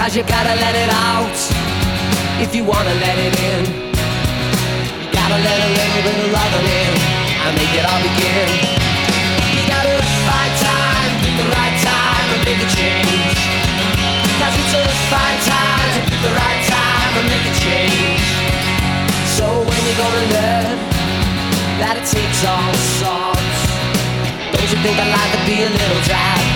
you gotta let it out if you wanna let it in. You gotta let a little bit of loving in and make it all begin. You gotta find time, pick the right time and make a change. Cause it's a fine time to pick the right time and make a change. So when you're gonna learn that it takes all sorts, don't you think I'd like to be a little dry?